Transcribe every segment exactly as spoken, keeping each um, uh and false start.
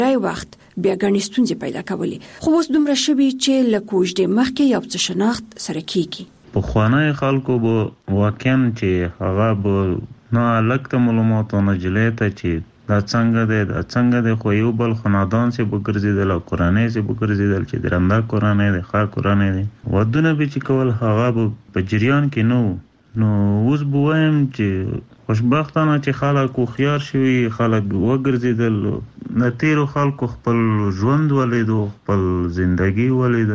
راي وخت بیا ګڼې ستونزې پیدا کولې، خو اوس دومره شوي چې له کوژدې مخکې یو څه شناخت سره کېږي. پخوانی خلکو به واقعا چې هغه به نه هلک ته معلومات او نه نجلۍ ته چې دا څنګه دی دا څنګه دی، خو یو بل خاندان سې به ګرځېدل او کورنۍ سې به ګرځېدل چې درنده کورنۍ دی ښه کورنۍ دی، ودونه به چې کول هغه به په جریان کې نه و. نو اوس به وایم چې خوشبختانه چې خلک هوښیار شوي، خلک وګرځېدل، د تېرو خلکو خپل ژوند ولیدو، خپل زندګي ولیده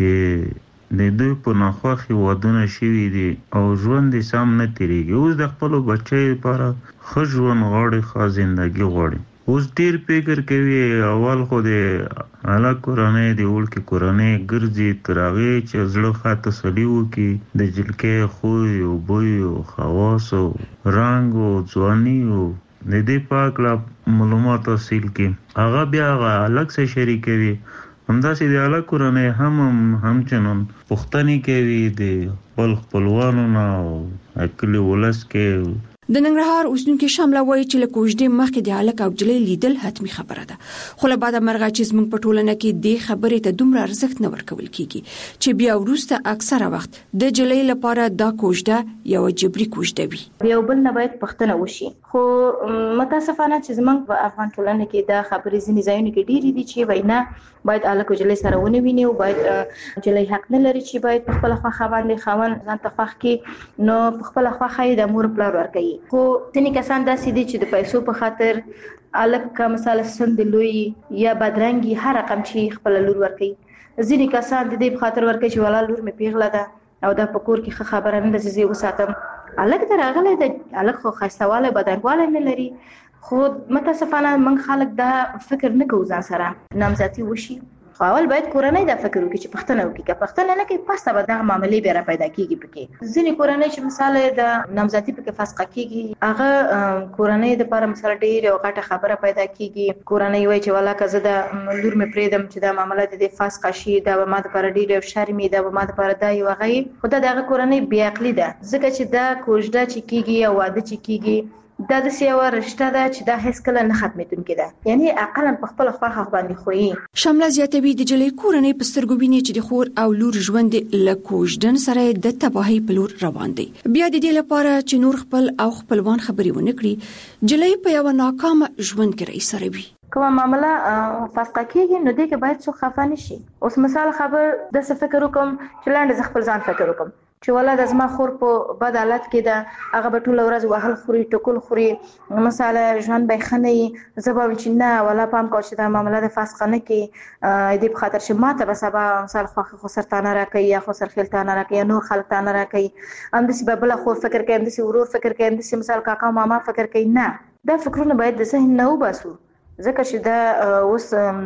چې د دوی په ناخوښې ودونه شوي دي او ژوند یې سم نه تېرېږي. اوس د خپلو بچیو لپاره ښه ژوند غواړي، ښه زندګي غواړي. اوس ډېر فکر کوي، اول خو د هلک کورنۍ د وړکې کورنۍ ګرځي تر هغې چې زړه ښه تسلي وکړي، د جلکۍ خوی او بوی او خواص او رنګ او ځواني او د دې په هکله معلومات حاصل کړي. هغه بیا هغه هلک سره شریکوي. همداسې د هلک کورنۍ هم همچنان پوښتنې کوي د خپل خپلوانو نه او کلي ولس کې. د ننګرهار اوسیدونکي شامله وایي چې له کوژدې مخکې د هلک او نجلۍ لیدل حتمي خبره ده، خو له بعده مرغه چې زموږ په ټولنه کې دې خبرې ته دومره ارزښت نه ورکول کېږي چې بیا وروسته اکثره وخت د نجلۍ لپاره دا کوژده یوه جبري کوژده وي. یو بل نه باید پوښتنه وشي، خو متاسفانه چې زموږ په افغان ټولنه کې دا خبرې ځینې ځایونو کې ډېرې دي چې وایي نه باید هلک او نجلۍ سره ونه ویني او باید نجلۍ حق نه لري چې باید په خپله خوښه باندې خاوند ځان ته خوښ کړي، نو په خپله خوښه یې د مور پلار ورکوي. خو ځینې کسان داسې دي چې د پیسو په خاطر هلک که مثلا سند لوی یا بدرنګي هر رقم چې خپله لور ورکوي. ځینې کسان د دې په خاطر ورکوي چې والا لور مې پیغله ده او دا په کور کې ښه خبره نه ده چې زه یې وساتم. هلک ته راغلی دی، هلک خو ښایستهوالی بدرنګوالی نه لري، خو متاسفانه موږ خلک دا فکر نه کوو ځان سره نامزدي وشي. خو اول باید کورنۍ دا فکر وکړي چې پښتنه وکړي، که پښتنه نه کوي پس به دغه معاملې بیا را پیدا کېږي. پکې ځینې کورنۍ چې مثال د نامزدي پکې فسخه کېږي، هغه کورنۍ دپاره مثال ډېر یو غټه خبره پیدا کېږي. کورنۍ وایي چې والا که زه د لور مې پرېږدم چې دا معامله د دې فسخه شي، دا به ما دپاره ډېر یو شرم وي، دا به ما دپاره دا یو هغه وي. خو دا د هغه کورنۍ بې عقلي ده، ځکه چې دا کوژده چې کېږي یا واده چې کېږي دا داسې یوه رشته ده چې دا هېڅکله نه ختمېدونکې ده، یعنې اقلا په خپله خوښه باندې خویي. شامله زیاتوي د نجلۍ کورنۍ په سترګو ویني چې د خور او لور ژوند له کوژدن سره د تباهۍ په لور روان دی. بیا د دې لپاره چې نور خپل او خپلوان خبرې ونه کړي، نجلۍ په یوه ناکامه ژوند کې رایسروي. کومه معامله فسخه کېږي نو دې کې باید څوک خفه نه شي. اوس مثال خبر داسې فکر وکړم چې لاندې زه خپل ځان فکر وکړم چې والا د زما خور په بد حالت کې ده، هغه به ټوله ورځ وهل خوري ټکول خوري، مثلا ژوند به یې ښه نه وي. زه به وایم چې نه والا پام کوه چې دا معامله د فسخه نه کړي، دې په خاطر چې ما ته به سبا مثال خوښه خسر تانه راکوي یا خسر خیل تانه راکوي یا نور خلک تانه راکوي. همداسې به بله خور فکر کوي، همداسې ورور فکر کوي، همداسې مثال کاکا ماما فکر کوي. نه، دا فکرونه باید د ذهن نه وباسو، ځکه چې دا اوس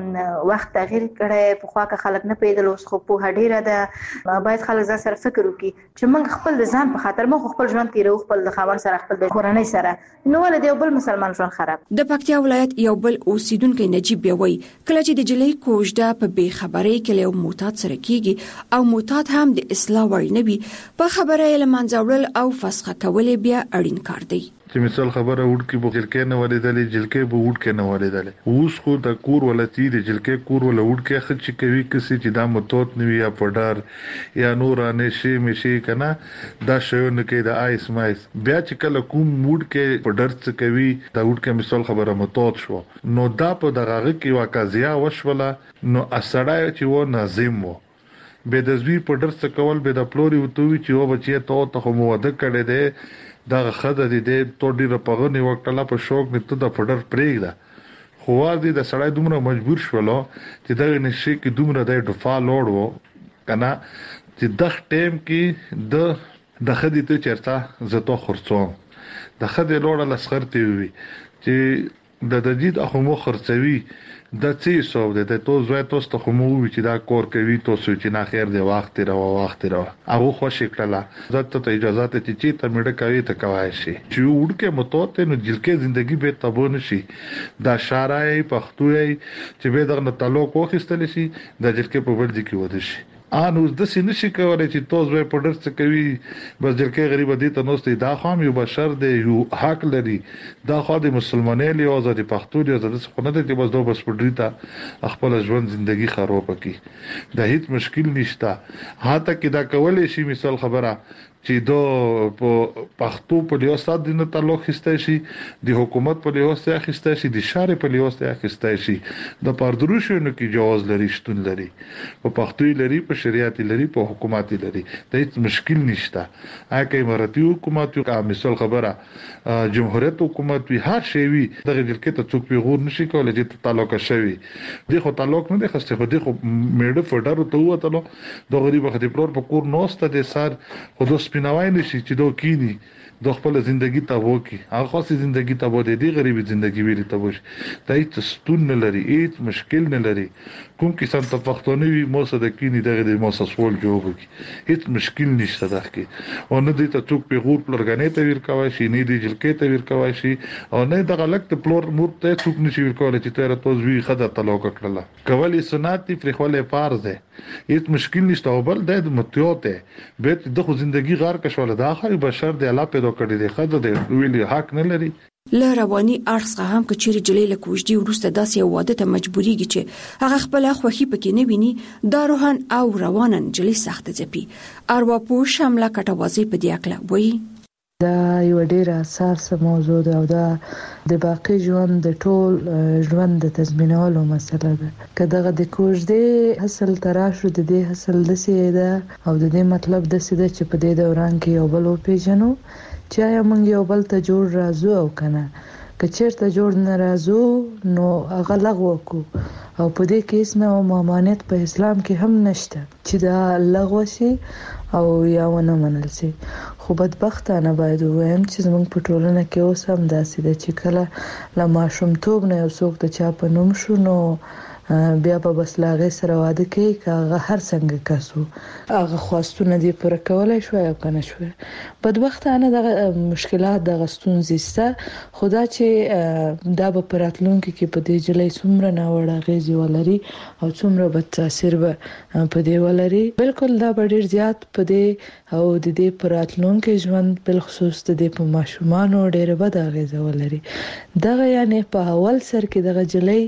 وخت تغییر کړی. پخوا که خلک نه پوهېدل، اوس خو پوهه ډېره ده. باید خلک ځان سره فکر وکړي چې موږ خپل د ځان په خاطر موږ خپل ژوند تېروو، خپل د خاوند سره، خپل د کورنۍ سره، نو ولې د یو بل مسلمان ژوند خراب. د پکتیا ولایت یو بل اوسیدونکی نجیب بیا وایي کله چې د نجلۍ کوژده په بې خبرۍ کې له یو معتاد سره کېږي او معتاد هم د اصلاح وړ نه وي، په خبره یې له منځه وړل او فسخه کول یې بیا اړین کار دی. چې مثال خبره وډ کې به جلکې نه ولیدلې، جلکې به وډ کې نه ولیدلې. اوس خو د کور ولتی د جلکې کور ول وډ کې خچ کوي کسي چې دا متوت نوي یا پډار یا نورانه شي مشي کنه دا شیونه کې د آیس مایس بیا چې کله کوم موډ کې پډر څه کوي دا وډ کې مثال خبره متوت شو، نو دا په دغه کې واقعیا وشوله. نو اسړای چې و ناظم وو به د زوی پډر څه کول به د پلوري وتوي چې و بچي ته ته مو وده کړي دي دا خدای دې ته ډیره پغنی وکړه په شوق نه ته د پډر پرېږده. خو ور دې د سړی دومره مجبور شولو چې دا نشي کې دومره د ډفا لوړ وو کنه چې د ټیم کې د د خدي ته چرته زته خرڅوم د خدي لوړ لسخرتي وي چې د د دې اخمو خرڅوي د څه سو د تو زوی توس ته خمو چې دا کور کوي تو سو چې نه خیر دی وخت را وخت را هغه خوشی کړه زته ته اجازه ته چې ته مړ کوي ته کوي شي چې وډ کې متوته نو جلکې ژوندۍ به تبو نشي. دا شارای پښتوي چې به دغه تعلق وخستل شي د جلکې په ورځ کې ود شي ان اوس د سینې شي کولای چې توس به په ډر څه کوي بس جلکې غریب دي ته نوستي دا خام یو بشر دی یو حق لري دا خو د مسلمانۍ له اوزه د پښتو له اوزه د څخه نه دی بس دوه بس په ډریته خپل ژوند ژوندۍ خراب کی دا هیڅ مشکل نشته هاته کې دا کولای شي مثال خبره چې دو په پښتو په لیاست د تعلق خسته شي د حکومت په لیاست خسته شي د شارع په لیاست خسته شي د پردروشونو کې جواز لري شتون لري په پښتو لري په شریعت لري په حکومت لري د هیڅ مشکل نشته هغه اماراتي حکومت او مثال خبره جمهوریت حکومت وی هر شی وی دغه جلکې ته څوک پیغور نشي کولای چې تعلق شوی د خو تعلق نه د خسته خو د خو میډه فډر ته وته د غریب خدای پلور په کور نوسته د سر خود سپیناوای نشي چې دوه کینی د خپل ژوندۍ ته وکی هغه خاصه ژوندۍ ته بده دی غریبي ژوندۍ ویل ته وش دای ته ستون نه لري هیڅ مشکل نه لري کوم کسان ته پښتوني وي مو سره د کینی دغه د مو سسول جوړ کی هیڅ مشکل نشته ده کې او نه دي ته څوک پیغور پلرګنې ته ویل کوي شي نه دي جلکې ته ویل کوي شي او نه د غلط ته پلور مور ته څوک نشي ویل کوي چې تر توز وی خدای تعلق کړل کولی سنت فری خله فرض ده هیڅ مشکل نشته او بل د متیوته به د خو ژوندۍ غار کښول د اخر بشر د الله پیدا کړی دی خدای د ویلي حق نه لري له رواني ارڅ هم کچېری جلې له کوجدي ورسته داسې یو واده ته مجبوريږي چې هغه خپل خوخي پکې نه ویني دا روحان او روانن جلې سخت ځپي اروا پو شامله کټوازي په دی اکله وایي دا یو ډیر اساسه موضوع ده او دا د باقی ژوند د ټول ژوند د تضمینولو مسله ده کله د کوجدي حاصل تراشو د دې حاصل د سیده او د دې مطلب د سیده چې په دې دوران کې یو بل پیژنو چې یا موږ یو بل ته جوړ راځو او کنه کچېرته جوړ نه راځو نو هغه لغوه کو او په دې کې اسنه او مامانت په اسلام کې هم نشته چې دا لغوه شي او یا ونه منل شي خو بدبختانه باید وایم چې زموږ په ټولنه کې اوس هم داسې ده چې کله لا ماشومتوب نه یو څوک د چا په نوم شو نو بیا په بس لاغه سره واده کوي کاغه هر څنګه کسو هغه خواستونه دي پر کولای شو یا کنه شو بدبختانه د مشکلات د غستون زیسته خدا چې دا به پراتلونکو کې په دې جلې څومره نه وړه غېزي ولري او څومره به تاثیر به په دې ولري بالکل دا به ډیر زیات په دې او د دې پراتلونکو ژوند بل خصوص د دې په ماشومان ډیر به دا غېزه ولري دغه یعنی په اول سر کې دغه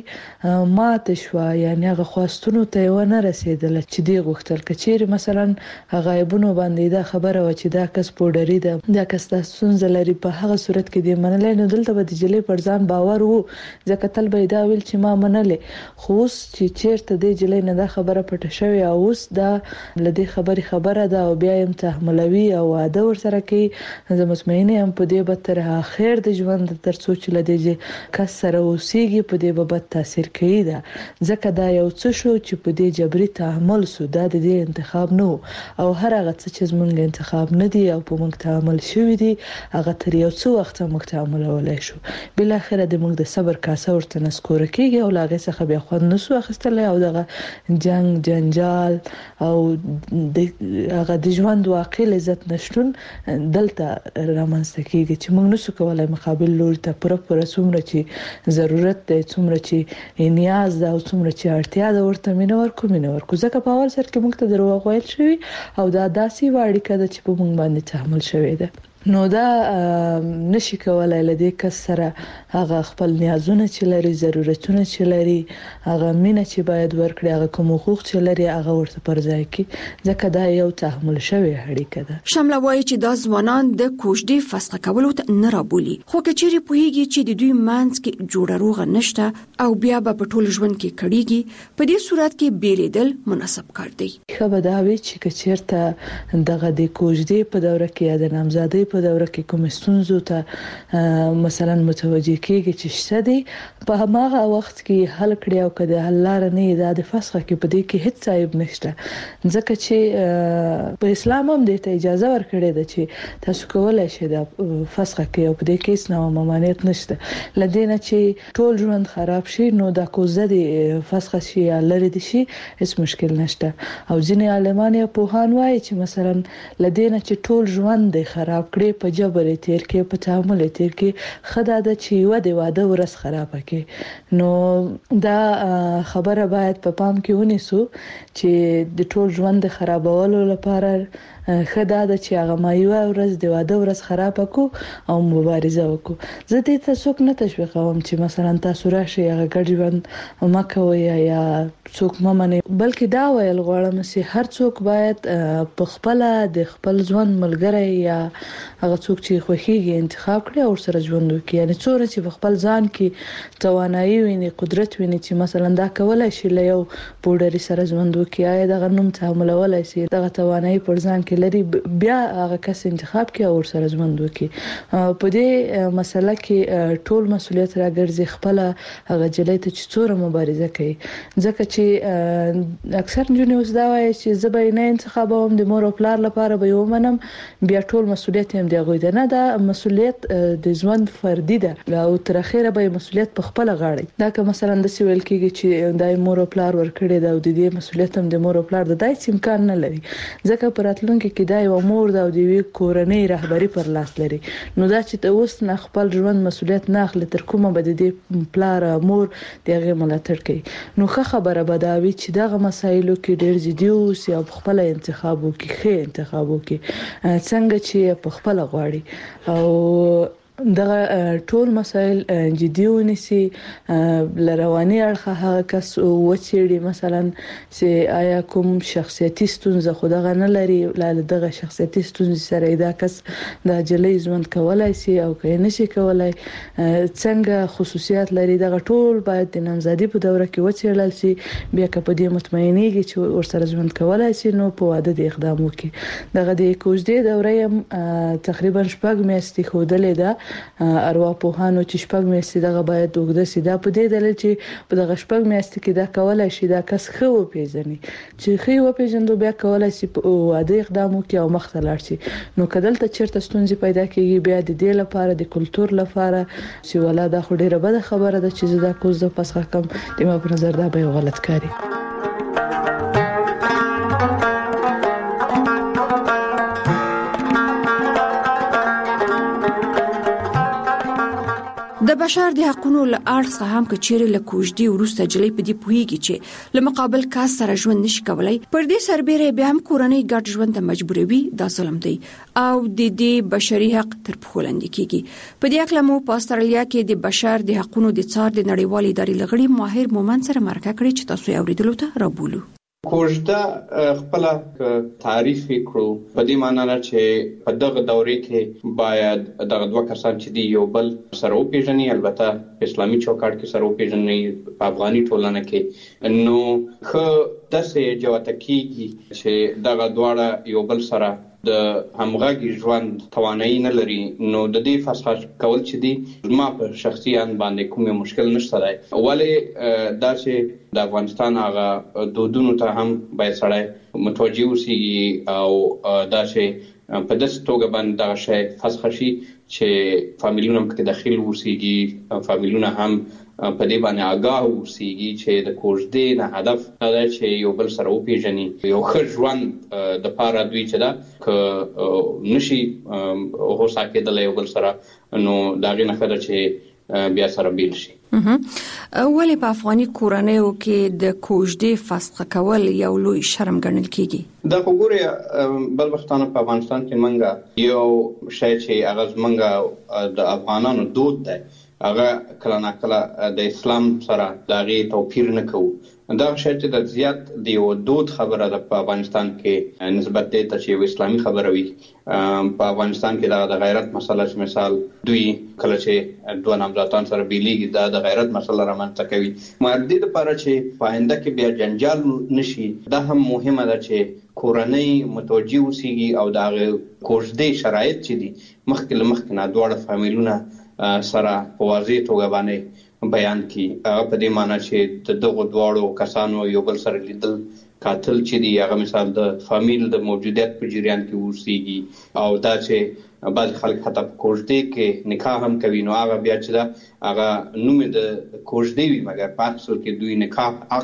جلې ماته شو یعنی هغه خواستونو ته ونه رسیدل چې دی غوښتل کچېر مثلا هغه ایبونو باندې دا خبره و چې دا کس پوډری ده دا کس تاسو زلري په هغه صورت کې دی منلې نو دلته به د جلې پر ځان باور وو ځکه تل به دا ویل چې ما منلې خو چې چیرته دی جلې نه دا خبره پټه شوی او اوس دا لدی خبري خبره ده او بیا هم تحملوي او واده ور سره کوي زه مطمئنه ام په دې به تر اخر د ژوند تر څو چې لدی کس سره اوسېږي په دې به بد تاثیر کوي دا ځکه دا یو څه شو چې په دې جبري تعامل سو دا د دې انتخاب نه او هر هغه څه چې زمونږ انتخاب نه دی او په موږ تعامل شوی دی هغه تر یو څو وخت موږ تعامل ولای شو بل اخر د موږ د صبر کاسه ورته نسکور کیږي او لاغه څخه بیا خو نسو اخستل او دغه جنگ جنجال او د هغه د ژوند واقع لذت نشټون دلته رامنځته کیږي چې موږ نسو کولای مقابل لور ته پر پر څومره چې ضرورت دی څومره چې نیاز دا او څومره چې اړتیا ده ورته مینه ورکو مینه ورکو ځکه په اول سر کې موږ ته دروغ ویل شوی او دا داسې واړی کده چې په موږ باندې تحمل شوی ده نو دا نشي کولای لدی کس سره هغه خپل نیازونه چې لري ضرورتونه چې لري هغه مینه چې باید ورکړي هغه کوم حقوق چې لري هغه ورته پر ځای کی ځکه دا یو تحمل شوی اړیکه ده شامله وایي چې دا ځوانان د کوژدې فسخ کولو ته نه رابولي خو کچېری پوهیږي چې د دوی مانس کې جوړه روغه نشته او بیا به په ټول ژوند کې کړيږي په دې صورت کې بیلیدل مناسب کار دی خبر دا وی چې کچېرته دغه د کوژدې په دوره کې د نامزادۍ په دوره کې کوم ستونزو ته مثلا متوجه کېږي چې شته دي په هغه وخت کې حل کړی او کده حل لار نه د فسخ کې په دې کې هیڅ عیب نشته ځکه چې په اسلام هم د اجازه ورکړې ده چې تاسو کولای شئ د فسخ کې او په دې کې څه نو ممانعت نشته لدینه چې ټول ژوند خراب شي نو د کوزه د فسخ شي لري دي شي هیڅ مشکل نشته او ځینې عالمان په هان وایي چې مثلا لدینه چې ټول ژوند خراب کړي جګړې په جبر تیر کې په تعامل تیر کې خدا د چې یو د واده ورس خراب کې نو دا خبره باید په پام کې ونیسو چې د ټول ژوند خرابولو لپاره خدا د چې هغه مایو ورځ د واده ورځ خراب کو او مبارزه وکړو زه دې ته څوک نه تشویقوم چې مثلا تاسو راشي هغه ګډ ژوند مکوي یا څوک ممنه بلکې دا ویل غواړم چې هر څوک باید په خپل د خپل ژوند ملګری یا هغه څوک چې خوښيږي انتخاب کړي او سره ژوند وکړي یعنی څوره چې په خپل ځان کې توانایي ویني قدرت ویني چې مثلا دا کولای شي له یو پوډری سره ژوند وکړي یا دا غنوم تعاملولای شي دا توانایي پر ځان کې لري بیا هغه کس انتخاب کړي او سره ژوند وکړي په دې مسله کې ټول مسولیت راګرځي خپل هغه جلې ته چې څوره مبارزه کوي ځکه چې اکثر جنونی اوس دا وایي چې زه به نه انتخابوم د مور او پلار لپاره به ومنم بیا ټول مسولیت هم دی غوډه نه دا مسولیت د ژوند فردي ده او تر اخره به مسولیت په خپل غاړه دا که مثلا د سیول کېږي چې دای مور او پلار ورکړي دا د دې مسولیت هم د مور او پلار د دای امکان نه لري ځکه پراتلونکو کې دا یو مور دا د وی کورنۍ رهبری پر لاس لري نو دا چې ته اوس نه خپل ژوند مسولیت نه اخلي تر کومه به د دې پلار مور دغه ملاتړ کوي نو ښه خبره به دا وي چې دغه مسایلو کې ډېر جدي اوسي او خپل انتخاب وکړي ښه انتخاب وکړي څنګه چې په خپل غواړي او دغه ټول مسایل جدي ونیسي لرواني اړخه هغه کس وچېړي مثلا چې آیا کوم شخصیتي ستونزه خو دغه نه لري لاله دغه شخصیتي ستونزه سره دا کس د جلې ژوند کولای شي او که نشي کولای څنګه خصوصیات لري دغه ټول باید د نامزادي په دوره کې وچېړل شي بیا که په دې مطمئنېږي چې ورسره ژوند کولای شي نو په واده د اقدام وکړي دغه د کوژدې دوره تقریبا شپږ میاشتې ښودلې ده ارواپوهانو چې شپږ میاشتې دغه باید وګړه سیده په دې دلیل چې په دغه شپږ میاشتې کې دا کولای شي دا کس خو پیژني چې خو پیژندو بیا کولای شي په واده اقدام وکړي او مخ ته لاړ شي نو کدل ته چیرته ستونزې پیدا کیږي بیا د دې لپاره د کلچر لپاره چې ولاده خو ډیره بده خبره ده چې دا کوز د پسخه کم د ما په نظر دا به غلط کاری د بشر د حقوقو له اړخه هم کچېره له کوژدي ورسته جلې په دې پوهیږي چې له مقابل کاس سره ژوند نشي کولای پر دې سربېره به هم کورنۍ ګډ ژوند ته مجبوروي دا ظلم دی او د دې بشري حق تر پښو لاندې کیږي په دې اړه مو په استرالیا کې د بشر د حقوقو د څار د نړیوال ادارې لغړي ماهر مومن سره مرکه کړې چې تاسو یې اوریدلو ته رابولو کوژده خپل تعریف کړو په دې معنی نه چې په دغه دورې کې باید دغه دوه کسان چې دی یو بل سره وپیژني البته په اسلامي چوکاټ کې سره وپیژني په افغاني ټولنه کې نو خو داسې جوته کیږي چې دغه دواړه یو بل سره د همغږي ژوند توانایي نه لري نو د دې فسخ کول چې دی ما په شخصي ان باندې کوم مشکل نشته دی ولی دا چې د افغانستان هغه دودونو ته هم باید سړی متوجه اوسي او دا چې په داسې توګه باندې دا شی فسخ شي چې فامیلونه هم کې داخل اوسيږي فامیلونه هم په دې باندې آگاه اوسيږي چې د کوژدې نه هدف دا چې یو بل سره وپیژني یو ښه ژوند د پاره دوی چې دا ک نشي هوسا کېدل یو بل سره نو دا غي نه خبره چې بیا سره بیل شي ولې په افغاني کورنیو کې د کوژدې فسخ کول یو لوی شرم ګڼل کیږي دا وګوره بل وختانه په افغانستان کې منګه یو شی چې هغه منګه د افغانانو دود دی هغه کله نه کله د اسلام سره دغه توپیر نه کوو دا شی چې د زیات دی او دود خبره ده په افغانستان کې نسبت دی ته چې اسلامي خبره وي په افغانستان کې د غیرت مسله مثال دوی کله چې دوه نامزادان سره بیلیږي دا د غیرت مسله رامنځته کوي مردي لپاره چې پاینده کې بیا جنجال نشي دا هم مهمه ده چې کورنۍ متوجي اوسيږي او دا کوژدې شرایط چې دي مخکې مخکې نه دواړه فامیلونه سره په واضح توګه باندې بیان کی هغه په دې معنی چې د دغه دواړو کسانو یو بل سره لیدل قاتل چې دی هغه مثال د فامیل د موجودیت په جریان کې اوسېږي او دا چې بعض خلک حتی په کوژدې کې نکاح هم کوي نو هغه بیا چې دا هغه نوم د کوژدې وي مګر په اصل کې دوی نکاح عقد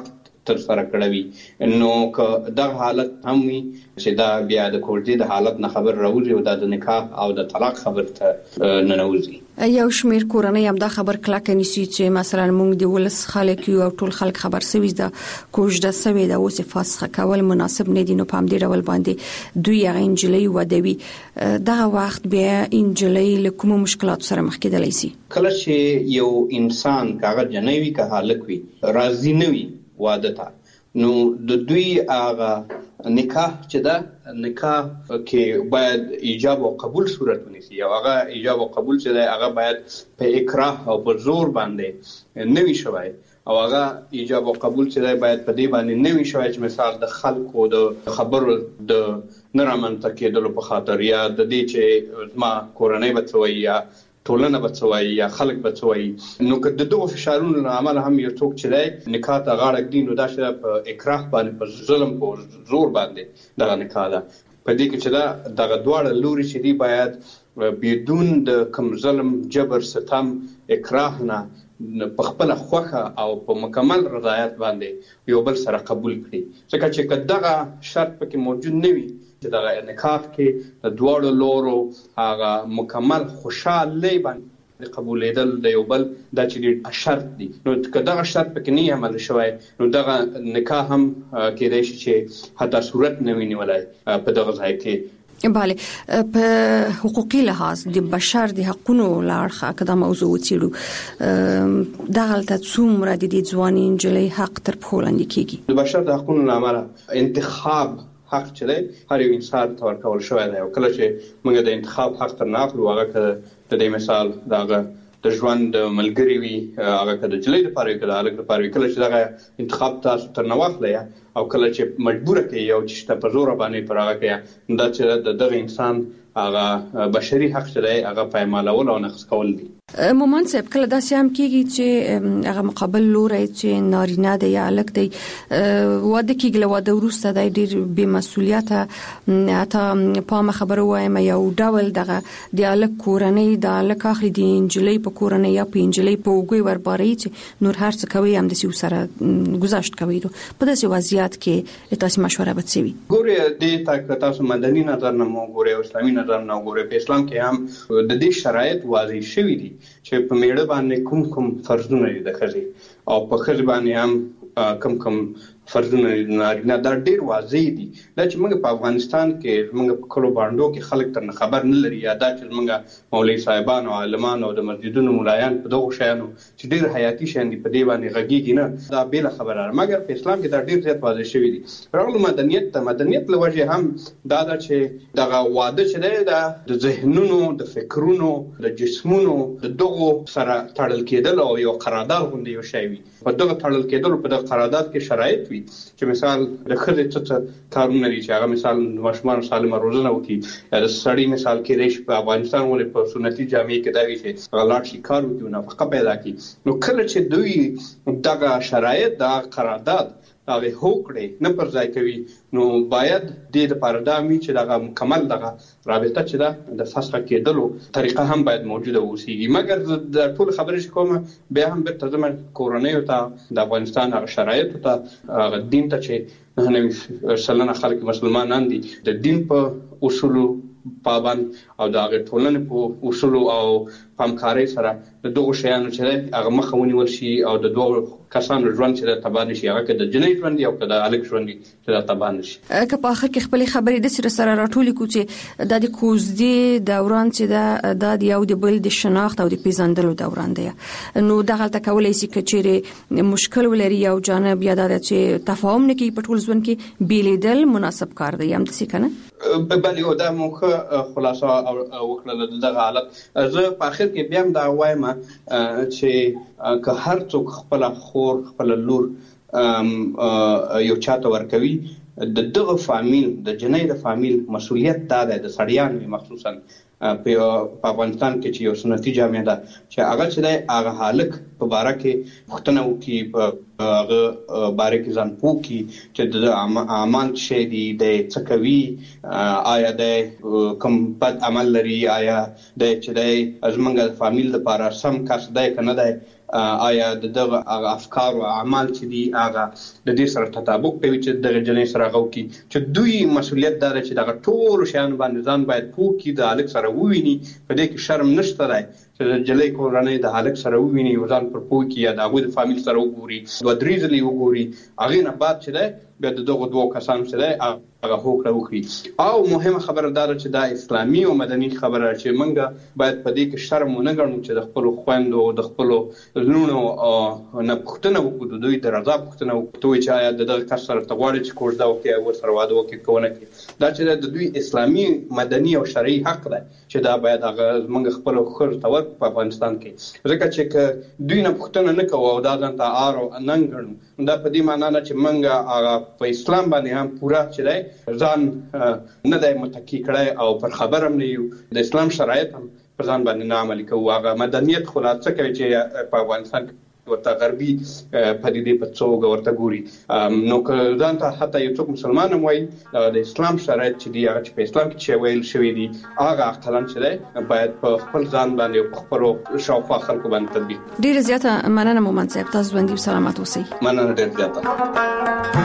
تر سره کړوي نو که دغه حالت هم وي چې دا بیا د کوژدې د حالت نه خبر راوځي او د نکاح او د طلاق خبر ته ننوځي. یو شمیر کورنۍ هم دا خبر کلک نیسي چې مثلا موږ د ولس خلک یو او ټول خلک خبر سوي دا کوژده سوي دا اوس فاسخه کول مناسب نه دي نو په همدې ډول باندې دوی هغه انجلۍ ودوي دغه وخت بیا انجلۍ له کوم مشکلات سره مخ کېدلی شي. کله چې یو انسان کاغه جنوي که هالک وي راضي نه وي واده ته نو د دوی هغه نکاح چې دا نکاح کې باید ایجاب او قبول صورت ونیسي او هغه ایجاب او قبول چې دا هغه باید په اکراه او په زور باندې نه وي شوی او هغه ایجاب او قبول چې دا باید په دې باندې نه وي شوی چې مثال د خلکو د خبرو د نرامنځته کېدلو په خاطر یا د دې چې ما کورنۍ بچوي یا ټولنه بچوي یا خلک بچوي نو که د دوه فشارونو عمل هم یو څوک چې نکاح ته غاړه ږدي نو دا چې په اکراه باندې په ظلم په زور باندې دغه نکاح ده په دې کې چې دا دغه دواړه لوري چې دی باید بدون د کم ظلم جبر ستم اکراه نه په خپل خوخه او په مکمل رضایت باندې یو بل سره قبول کړي ځکه چې دغه شرط پکې موجود نه وي چې دغه نکاح کې د دواړو لورو هغه مکمل خوشاله باندې قبولېدل د یو بل د چې شرط دی نو که دغه شرط پکې نه عمل شوی نو دغه نکاح هم کېدای شي چې حتی صورت نه ویني ولای په دغه ځای کې. بله په حقوقي لحاظ د بشر د حقونو لارخه کدا موضوع وڅېړو دا غلطه څومره د دې ځواني انجلۍ حق تر پښو لاندې کیږي. د بشر د حقونو لامل انتخاب حق چې دی هر یو انسان ته ورکول شوی دی او کله چې موږ د انتخاب حق تر نه اخلو هغه که د دې مثال دغه د ژوند ملګری وي هغه که د جلۍ لپاره وي که د هلک لپاره وي کله چې دغه انتخاب تاسو تر نه واخلئ او کله چې مجبوره کوي او چې په زوره باندې پر هغه کوي دا چې د دغه انسان هغه بشري حق چې دی هغه پایمالول او نقض کول دي. مومن صاحب کله داسې هم کېږي چې هغه مقابل لوري چې نارینه دی یا هلک دی واده کېږي له واده وروسته دی ډېر بې مسؤلیته حتی پامه خبره وایم یو ډول دغه د هلک کورنۍ د هلک اخلي د نجلۍ په کورنۍ یا په نجلۍ په اوږو ورباروي چې نور هر څه کوي همداسې ورسره ګذشت کوي په داسې وضعیت کې تاسو مشوره به څه وي؟ ګورئ دې ته تاسو مدني نظر نه ګورئ او اسلامي نظر نه ګورئ په اسلام کې هم د دې شرایط واضح شوي دي چې په میړه باندې کوم کوم فرضونه دي د ښځې او په ښځې باندې هم کم کم فرضونه نارینه دا ډېر واضح دي دا چې موږ په افغانستان کې موږ په کلو باندو کې خلک تر خبر نه لري یا دا چې موږ مولوي صاحبان او عالمان او د مسجدونو مولایان په دغه شیانو چې ډېر حیاتي شیان دي په دې باندې غږیږي نه دا بیل خبره مګر په اسلام کې دا ډېر زیات واضح شوی دي. راغلو مدنیت ته مدنیت له وجه هم دا دا چې دغه واده چې دی دا د ذهنونو د فکرونو د جسمونو د دغه سره تړل کېدل او یو قرارداد غوندي یو شی وي په دغه تړل کېدل په دغه قرارداد کې شرایط وي چې مثال د ښځې څه کارونه دي چې هغه مثال د ماشومانو سالمه روزنه وکړي یا د سړي مثال کې ریش په افغانستان ولې په سنتي جامع کې دا وي چې هغه لاړ شي کار وکړي نفقه پیدا کړي نو کله چې دوی دغه شرایط د قرارداد هغه هوکړي نه پر ځای کوي نو باید د لپاره دا مي چې دغه مکمل دغه رابطه چې دا د فسخ کېدلو طریقه هم باید موجوده اوسېږي مګر د ټول خبرې چې کومه بیا هم به ترجمه کورنۍ ته د افغانستان هغه شرایط ته هغه دین ته چې نه نوي سلنه خلک مسلمانان دي د دین په اصولو پابند او د هغه ټولنې په اصولو او همکارۍ سره د دغه شیانو چې هغه مخه ونیول شي او د دوه کسانو ژوند چې د تبان شي هغه د جنۍ ژوند او د هلک ژوند چې د تبان شي. که په اخر کې خپل خبرې د سره سره راټولې کو چې د کوزدي دوران چې د یو د بل د شناخت او د پیژندلو دوران دی نو دغه تکولای شي کچېره مشکل ولري او جانب یا د چې تفاهم نه کوي په ټول ژوند کې بیلیدل مناسب کار دی هم د څه کنه بلې او دا موخه خلاصه وکړه دغه حالت زه په اخر کې بیا هم دا وایم چې که هر څوک خپل خور خپل لور یو چاته ورکوي د دغه فامیل د جنۍ د فامیل مسؤلیت دا ده د سړیانو مخصوصا په افغانستان کې چې یو سنتي جامع ده چې هغه چې دی هغه هلک په باره کې پوښتنه وکړي په هغه باره کې ځان پوه کړي چې د اعمال شی دي دی څه کوي آیا دی کوم بد عمل لري آیا دی چې دی زموږ د فامیل دپاره سم کس دی که نه دی آیا دغه افکار او اعمال چې دي هغه د دې سره تطابق کوي چې دغه جنې سره غوکي چې دوی مسولیت دار چې دغه ټول شیان باندې ځان باید پوکي د الک سره وویني په دې کې شرم نشته دی چې د جلې کورنۍ د الک سره وویني او ځان پر پوکي یا د هغوی د فامیل سره وګوري دوه درې ځلې وګوري هغې نه بعد چې دی بیا د دغو دوو کسانو چې دی هغه هوکړه وکړي. او مهمه خبره دا ده چې دا اسلامي او مدني خبره چې موږ باید په دې کې شرم ونه ګڼو چې د خپلو خویندو او د خپلو لوڼو نه پوښتنه وکړو د دوی د رضا پوښتنه وکړو چې آیا د دغه کس سره ته غواړې چې کوژده وکړي او ورسره واده وکړي که ونه کړي. دا چې د دوی اسلامي مدني او شرعي حق دی چې دا باید هغه موږ خپلو ښځو ته ورکړو په افغانستان کې ځکه چې که دوی نه پوښتنه نه کوو او دا ځان ته عار او ننګ ګڼو دا په دې معنا نه چې موږ هغه په اسلام باندې هم پوره چې دی ځان نه دی متکی کړی او پر خبر هم نه یو د اسلام شرایط هم پر ځان باندې نه عملي کوو. هغه مدنیت خو لا څه کوي چې په افغانستان کې ورته غربي پدیدې په څوګه ورته ګوري نو که ځان ته حتی یو څوک مسلمان هم وایي د اسلام شرایط چې دي هغه چې په اسلام کې چې ویل شوي دي هغه عقلاً چې دی باید په خپل ځان باندې او په خپلو شاوخوا خلکو باندې تطبیق. ډېره زیاته مننه مومند صاحب تاسو ژوندي سلامت اوسئ. مننه ډېره زیاته.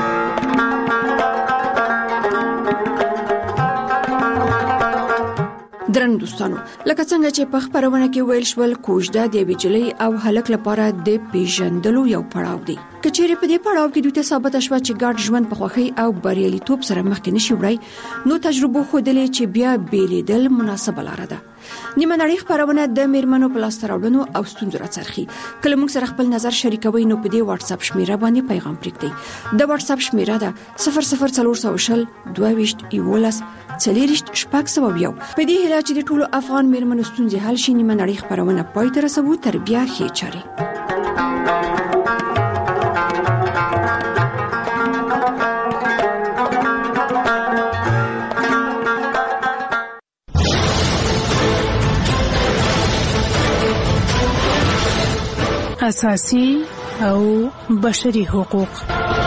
درن دوستانو لکه څنګه چې په خبرونه کې ویل شول کوژده د بجلی او هلک لپاره د پیژندلو یو پړاو دی. کچېرې په دې پړاو کې دوی ته ثابت شوه چې ګډ ژوند په خوښۍ او بریالیتوب سره مخکې نشي وړای نو تجربه ښودلې چې بیا بیلیدل مناسبه لاره ده. نیمه نړۍ خبرونه د میرمنو په لاس راوړنو او ستونزو راڅرخي. کله موږ سره خپل نظر شریکوي نو په دې واتس اپ شمیره باندې پیغام پرېږدئ. د واتس اپ شمیره ده صفر صفر څلور سوه شل دوه ویشت یولس څلېرویشت شپږ سوه یو. په دې هیله چې د ټولو افغان میرمنو ستونزې حل شي نیمه نړۍ خبرونه پای ته رسوو تر بیا ښې چارې. اساسي او بشري حقوق.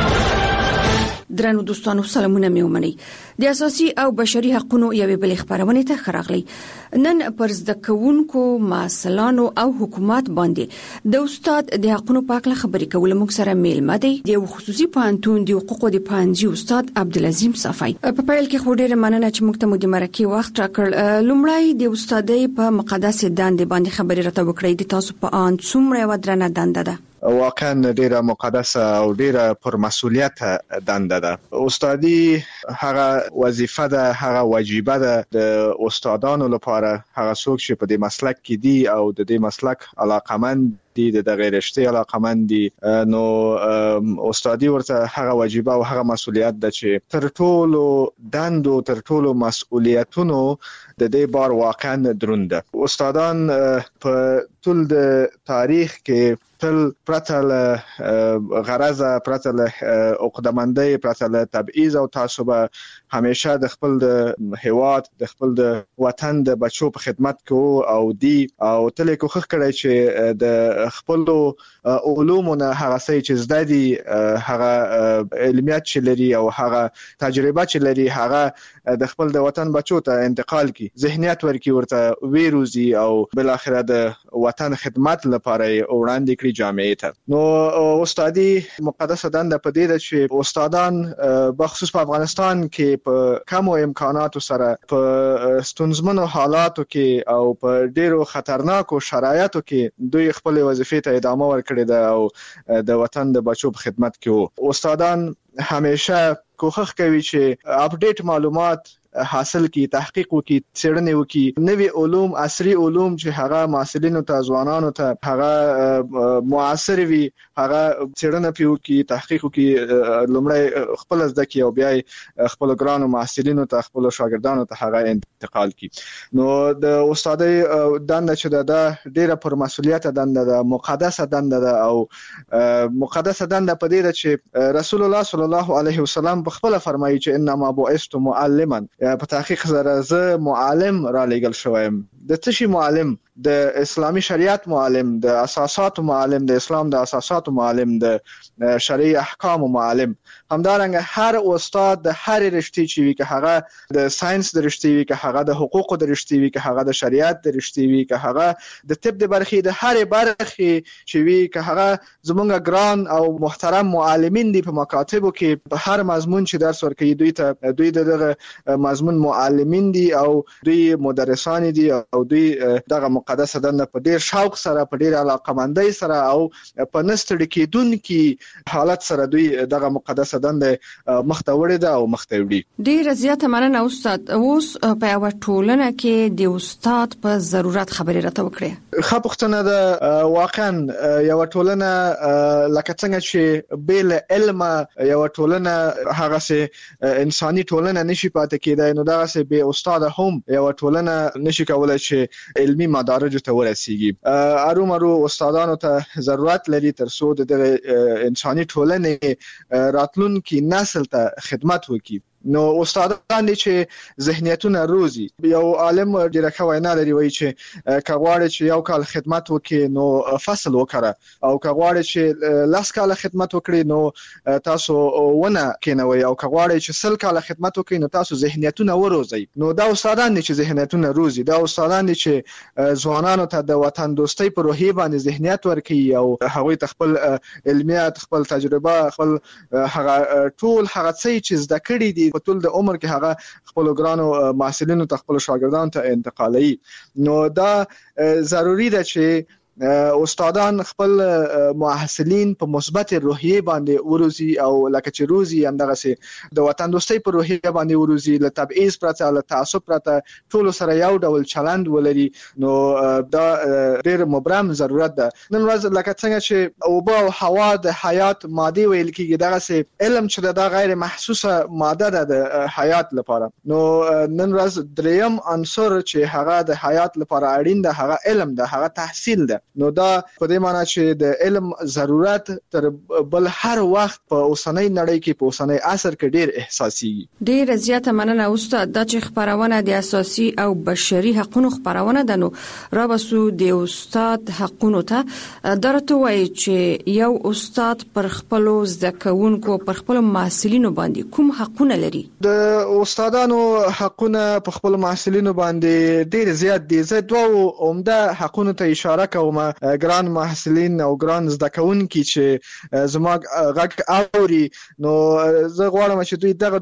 درنو دوستانو سلامونه مې ومنئ. د اساسي او بشري حقوقو یوې بلې خبرونه ته خراغلی. نن پر زده کوونکو مسلانو او حکومت باندې د استاد د حقوقو په اړه خبرې کول موږ سره میلمه دی د خصوصي پوهنتون د حقوقو د پوهنځي استاد عبدالعظیم صفای. په پیل کې خو ډېر مننه چې موږ ته مو د مرکې وخت راکړ. لومړی د استادۍ په مقدس دندې باندې خبرې راته وکړئ. د تاسو په ان څومره ودرنه دنده ده؟ واقعا ډیره مقدسه او ډیره پر مسؤلیت دنده ده. استادي هغه وظیفه ده، هغه واجبه ده د استادانو لپاره، هغه څوک چې په دې مسلک کې دي او د دې مسلک علاقمند دي د غیر رشتي علاقمند دي نو استادي ورته هغه واجبه او هغه مسؤلیت ده چې تر ټولو دندو تر ټولو مسؤلیتونو د دې بار واقعا دروند ده. استادان په ټول د تاریخ کې تل پرته له غرضه، پرته له عقدمندۍ، پرته له تبعیض او تعصب همیشه د خپل د هیواد د خپل د وطن د بچو په خدمت کې او دی او تل کوښښ کړی چې د خپل علومونه هغه څه چې زده دي، هغه علمیات چې لري او هغه تجربه چې لري هغه د خپل د وطن بچو ته انتقال کی، ذهنیت ورکی، ورته ویروزي او بل اخره د وطن خدمت لپاره وړاندې کړي جامعې ته. نو استادي مقدسه دنده په دې ده چې استادان بخصوص په افغانستان کې په کمو امکاناتو سره په ستونزمنو حالاتو کې او په ډیرو خطرناکو شرایطو کې دوی خپل وظیفې ته ادامه ورکړي ده او د وطن د بچو په خدمت کې وو. استادان همیشه کوښښ کوي چې اپډیټ معلومات حاصل کی، تحقیق وکي، څېړنې وکي، نوي علوم، عصري علوم چې هغه محصلینو ته، ځوانانو ته هغه معاصر وي، هغه څېړنه پی وکي، تحقیق وکي، لومړی خپل زده کړي او بیا خپل ګرانو محصلینو ته، خپل شاګردانو ته هغه انتقال کی. نو د استادۍ دنده چې ده ډیره پر مسؤلیت دنده ده، مقدسه دنده ده او مقدسه دنده په دې ده چې رسول الله صلی الله علیه وسلم په خپل فرمایي چې انما بعثت معلما، په تحقیق سره زه معلم را لېږل شوم. د تشي معلم، د اسلامي شریعت معلم، د اساسات معلم، د اسلام د اساسات معلم، د شرعي احکام معلم. همدارنګه هر استاد د هر رشتې چې وي، که هغه د ساينس د رشتې وي، که هغه د حقوق د رشتې وي، که هغه د شریعت د رشتې وي، که هغه د طب د برخې د هر برخې چې وي، که هغه زمونږ ګران او محترم معلمین دي په مکاتبو کې په هر مضمون چې درس ورکوي، دوی ته دوی دغه مضمون معلمین دي او دوی مدرسان دي او دوی دغه مقدسه دنده په ډیر شوق سره، په ډیر علاقمندۍ سره او په نستړي کېدونکي حالت سره دوی دغه مقدسه دنده مخته وړي ده او مخته وړي. ډیر زیاته مننه استاد. اوس په یو ټولنه کې د استاد په ضرورت خبرې راته وکړي. ښه پوښتنه ده. واقعا یو ټولنه لکه څنګه چې بل علم یو ټولنه هغه سه انساني ټولنه نشي پاتې کېدای، نو دا سه به استاد هم یو ټولنه نشي کولای چې علمي مدارج ته ورسیږي. ارومرو استادانو ته ضرورت لري تر څو د انساني ټولنې راتلونکي نسل ته خدمت وکړي. نو استادان دي چې ذهنیتونه روزي. یو عالم ډیره ښه وینا لري، وایي چې کغواړي چې یو کال خدمت وکړي نو فصل وکړه، او کغواړي چې لاس کال خدمت وکړي نو تاسو ونه کینوي، او کغواړي چې سل کال خدمت وکړي نو تاسو ذهنیتونه وروزي. نو دا استادان دي چې ذهنیتونه روزي، دا استادان دي چې ځوانانو ته د وطن دوستۍ په روحیه باندې ذهنیت ورکړي او هغوی ته خپل علمیات، خپل تجربه، خپل هغه ټول هغه څه چې زده کړي دي په ټول د عمر کې هغه خپل ګرانو محصلینو ته، خپل شاګردانو ته انتقالوي. نو دا ضروری ده چې استادان خپل محصلین په مثبت روحیه باندې وروزي، او لکه چې روزي همدغه سي د وطن دوستۍ په روحیه باندې وروزي، له تبعیض پرته، له تعصب پرته ټول سره یو ډول چلند ولري. نو دا ډېر مبرم ضرورت ده. نن ورځ لکه څنګه چې اوبه او هوا د حیات ماده ویل کېږي، دغه سي علم چې دا غیر محسوسه ماده ده د حیات لپاره. نو نن ورځ دریم عنصر چې هغه د حیات لپاره اړین ده هغه علم ده، هغه تحصیل ده. نو دا په دې معنی چې د علم ضرورت تر بل هر وخت په اوسنۍ نړۍ کې، په اوسنۍ عصر کې ډیر احساسي. ډیر زیاته مننه استاد. دا چې خبرونه د اساسي او بشري حقوقو خبرونه ده، نو را بسو د استاد حقوقو ته درته وایي چې یو استاد پر خپل زدهکونکو، پر خپل محصلینو باندې کوم حقوقونه لري؟ د استادانو حقوقونه په خپل محصلینو باندې ډیر زیات دي. زه دوه عمده حقوقو ته اشاره کوم. ګران محصلین او ګران زدهکونکي چې زما غږ اوري، نو زه غواړم چې دوی دغه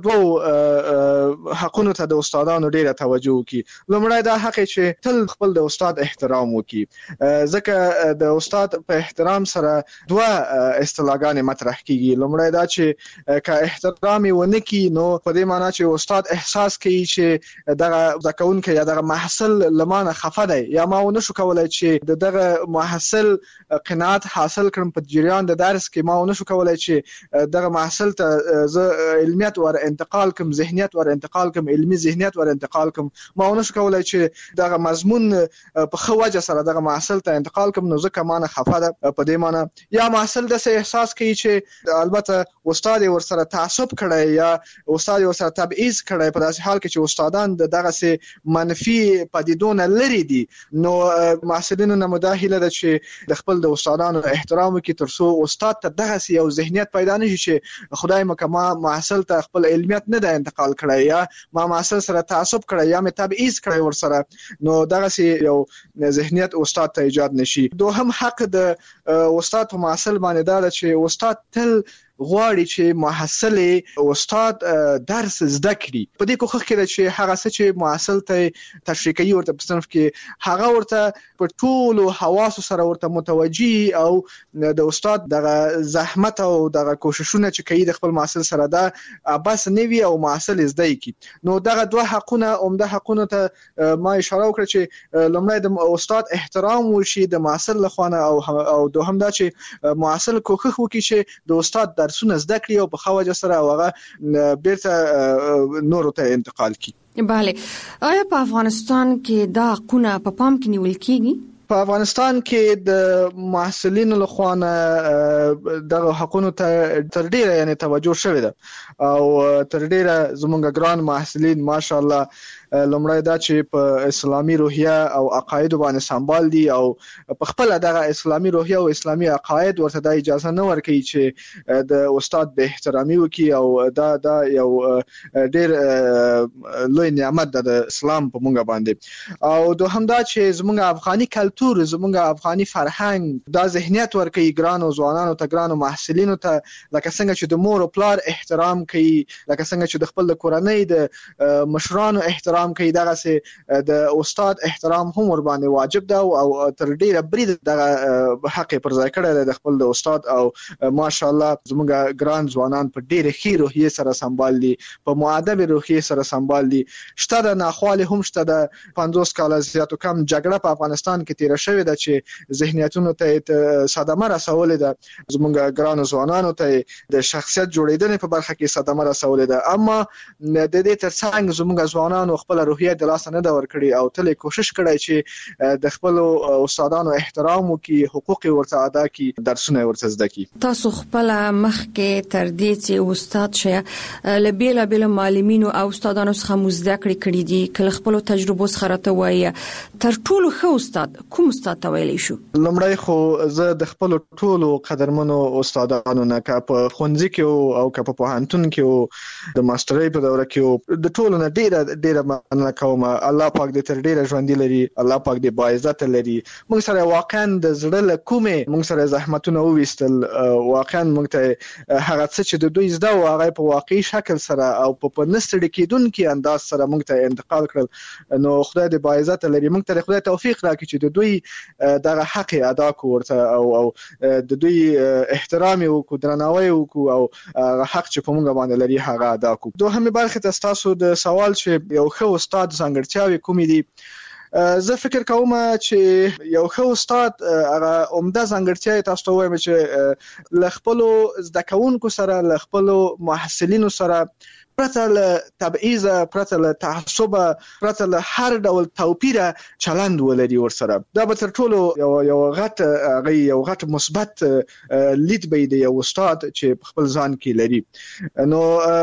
دوه حقونو ته د استادانو ډیره توجه وکړي. لومړی دا حق چې تل خپل د استاد احترام وکړي، ځکه د استاد په احترام سره دوه اصطلاحګانې مطرح کیږي. لومړی دا چې که احترام ونه کړي نو په دې معنی چې استاد احساس کوي چې دغه زدهکونکی یا دغه محصل لمانه خفه دی، یا ما ونه شو کولای چې دغه محصل قناعت حاصل کړم په جریان د درس کې، ما ونه شو کولای چې دغه محصل ته زه علمیت ور انتقال کوم، ذهنیت ور انتقال کوم، علمي ذهنیت ور انتقال کوم، ما ونه شو کولای چې دغه مضمون په خو وجه سره دغه محصل ته انتقال کوم، نو ځکه مانه خفه ده. په دې معنی یا محصل د څه احساس کوي چې البته استاد ور سره تعصب کړي یا استاد ور سره تبعیض کړي، په داسې حال کې چې استادان دغه څه منفي پدیدونه لري دي، نو محصلینو نه مداهله ده چې د خپل د استادانو احترام وکړي تر څو استاد ته دغه یو ذهنیت پیدا نشي چې خدای مکه ما محصل ته خپل علمیت نه ده انتقال کړی، یا ما محصل سره تعصب کړی، یا مې تبعیض کړی ور سره، نو دغه یو ذهنیت استاد ته ایجاد نشي. دوهم حق د استاد په محصل باندې دا چې استاد تل غواړي چې محصل استاد درس زده کړي. په دې کوښښ کې چې هغه څه چې محصل ته تشریح کوي ورته په صنف کې هغه ورته په ټولو حواس سره ورته متوجي، او د استاد دغه زحمت او دغه کوششونه چې کوي د خپل محصل سره دا بس نه وي او محصل زده کړي. نو دغه دوه حقونه عمده حقونه ته ما اشاره وکړه چې لومړی د استاد احترام وشي د محصل لخوا، او او دوهم دا چې محصل کوښښ وکړي چې د استاد درسونه زده کړي او په خواجه سره هغه بیرته نورو ته انتقال کړي. بله. آیا په افغانستان کې دا حقونه په پام کې نیول کیږي؟ په افغانستان کې د محصلینو لخوا دغه حقونو ته تر ډیره یعنی توجه شوې ده، او تر ډیره زمونږ ګران محصلین ماشاءالله لومړی دا چې په اسلامي روحیه او عقاید باندې سمبال دي او په خپل دغه اسلامي روحیه او اسلامي عقاید ورته د اجازه نه ورکوي چې د استاد به احترامي وکړي او دا دا یو ډیر لوی نعمت د اسلام په مونږ باندې او دوهم دا چې زمونږ افغاني کلچر زمونږ افغاني فرهنګ دا ذهنیت ورکوي ګرانو ځوانانو ته ګرانو محصلینو ته لکه څنګه چې د مور او پلار احترام کوي لکه څنګه چې د خپل کورنۍ د مشرانو احترام کوي دغه سه د استاد احترام هم ور باندې واجب ده او تر ډیره برید دغه حق پر ځای کړی د خپل د استاد او ماشاءالله زموږ ګران ځوانان په ډیره ښه روحیه سره سمبال دي په مؤدب روحیه سره سمبال دي شته د ناخوالي هم شته د پنځوس کال زیاتو کم جګړه په افغانستان کې تیر شوې ده چې ذهنیتونو ته صدمه رسولې ده زموږ ګران ځوانانو ته د شخصیت جوړیدنې په برخه کې صدمه رسولې ده اما د دې ترڅنګ زموږ ځوانانو خپل روحیه د لاس نه دا ورکړي او تل کوشش کړی چې د خپل استادانو احترام وکړي حقوق ورته ادا کړي درسونه ورته زده کړي تاسو خپل مخ کې تر دې چې استاد شې لبیل بل معلمینو او استادانو څخه مزده کړی کړي دي کله خپل تجربه سره ته وایي تر ټولو ښه استاد کوم استاد ته ویلی شو لمړی خو زه د خپل ټولو قدرمنو استادانو نه کا په خونځي کې او کا په پوهنتون کې د ماسترۍ په دوره کې د ټولو نه ډیره ډیره مننه کوم الله پاک دې تر ډیره ژوند لري الله پاک دې باعزت لري موږ سره واقعا د زړه له کومه موږ سره زحمتونه وويستل واقعا موږ ته هغه څه چې د دوی زده او هغه په واقعي شکل سره او په پنستړي کېدونکو انداز سره موږ ته انتقال کړل نو خدای دې باعزت لري موږ ته خدای توفیق راکړي چې د دوی دغه حق ادا کوړه او او د دوی احترام وکړو درناوی وکړو او حق چې په موږ باندې لري هغه ادا کوو دوهمه برخه تاسو د سوال چې یو ښه استاد ځانګړتیاوې کومې دي زه فکر کوم چې یو ښه استاد هغه عمده ځانګړتیا تاسو ته وایم چې ل خپل زده کوونکو سره ل خپل محصلینو سره پرته له تبعیض پرته له تعصب پرته له هر ډول توپیر چلند ولري ورسره دا به تر ټولو یو یو غټ غي یو غټ مثبت لید به دی یو استاد چې خپل ځان کې لري نو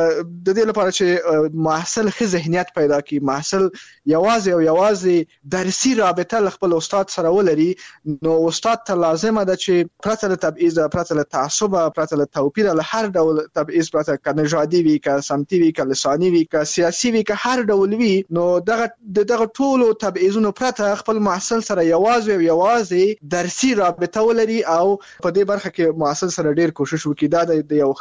د دې لپاره چې محصل ښه ذهنیت پیدا کړي محصل یوازې او یوازې درسي رابطه له خپل استاد سره ولري نو استاد ته لازمه ده چې پرته له تبعیض پرته له تعصب پرته له توپیر له هر ډول تبعیض پرته کنجادي وي که سمتي وي که لساني وي که سیاسي وي که هر ډول وي نو دغه دغه ټولو تبعیضونو پرته خپل محصل سره یوازې او یوازې درسي رابطه ولري او په دې برخه کې محصل سره ډیر کوشش وکړي دا د یو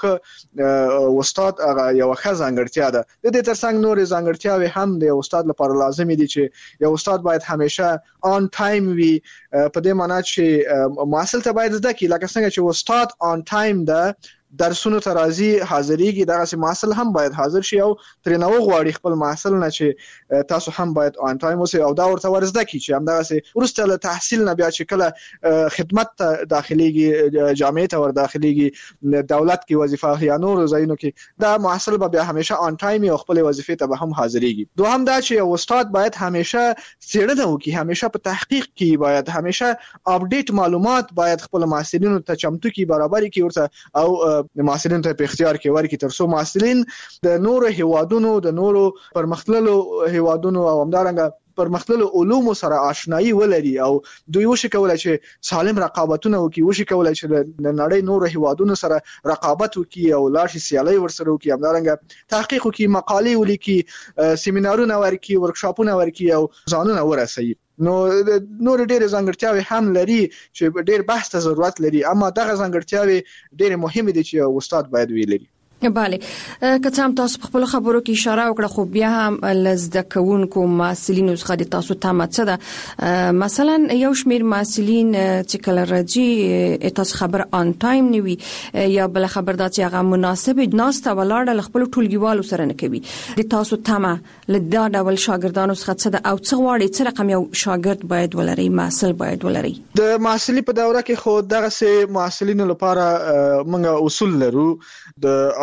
ښه استاد هغه یو ښه ځانګړتیا ده د دې ترڅنګ نور ځانګړتیاوې هم د یو استاد لپاره لازمي دي چې یو استاد باید همیشه آن ټایم وي په دې معنی چې محصل ته باید زده کړي لکه څنګه چې استاد آن ټایم ده درسونو ته راځي حاضرېږي دغه سي محصل هم باید حاضر شي او ترې نو غواړي خپل محصل نه چې تاسو هم باید آن ټایم اوسئ او دا ورته ورزده کی چې هم دغه سي ورسته له تحصیل نه بیا چې کله خدمت ته داخليږي جامعه ته ور داخليږي دولت کې وظیفه یا نور ځایونو کې دا محصل به بیا همیشه آن ټایم او خپل وظیفه ته به هم حاضرېږي دوهم دا چې یو استاد باید همیشه څېړنه وکړي همیشه په تحقیق کې باید همیشه اپډیټ معلومات باید خپل محصلینو ته چمتو کی برابرۍ کې ورته او د محصلینو ته په اختیار کې ورکړي تر څو محصلین د نورو هیوادونو د نورو پرمختللو هیوادونو او همدارنګه پرمختللو علومو سره آشنایی ولري او دوی وشي کولای چې سالم رقابتونه وکړي وشي کولای چې د نړۍ نورو هیوادونو سره رقابت وکړي او لاشي سیالي ورسره وکړي همدارنګه تحقیق وکړي مقالې ولیکي سیمینارونه ورکړي ورکشاپونه ورکړي او ځانونه ورسوي نو نور ډېر ځانګړتیاوې هم لري چې ډېر بحث ته ضرورت لري اما دغه ځانګړتیاوې ډېر مهمه دي چې استاد باید ویلري بله که څه هم تاسو په خپل خبرو کې اشاره وکړه خو بیا هم لزده کوونکو محصلینو څخه د تاسو تمه څه ده مثلا یو شمیر محصلین چې کله راځي تاسو خبر آن ټایم نیوي یا بل خبر دا چې هغه مناسب ناسته ولاړ خپل ټولګیوالو سره نه کوي د تاسو تمه لدا ډول شاګردانو څخه څه ده او څه غواړي څه رقم یو شاګرد باید ولري محصل باید ولري د محصلي په دوره کې خو دغه سه محصلینو لپاره موږ اصول لرو د